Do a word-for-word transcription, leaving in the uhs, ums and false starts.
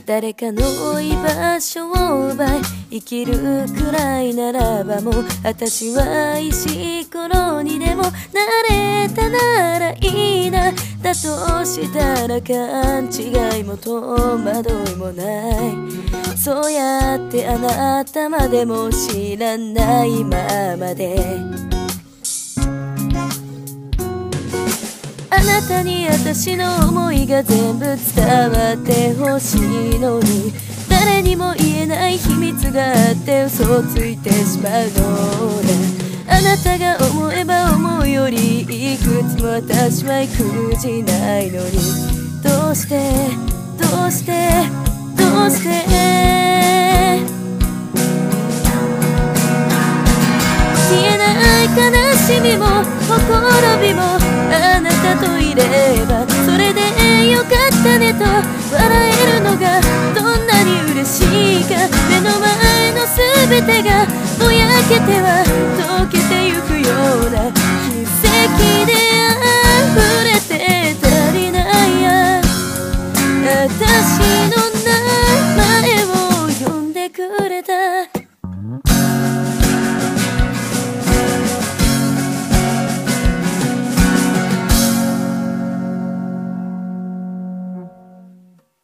誰かの居場所を奪い生きるくらいならばもう私は石ころにでもなれたならいいな。だとしたら勘違いも戸惑いもない。そうやってあなたまでも知らないままであなたに私の思いが全部伝わってほしいのに誰にも言えない秘密があって嘘をついてしまうのだ。あなたが思えば思うよりいくつも私は育児ないのにどうしてどうしてどうして消えない悲しみもほころびもあなたといればそれでよかったねと笑えるのがどんなに嬉しいか。目の前の全てがぼやけては溶けてゆくような奇跡で溢れて足りないや私の中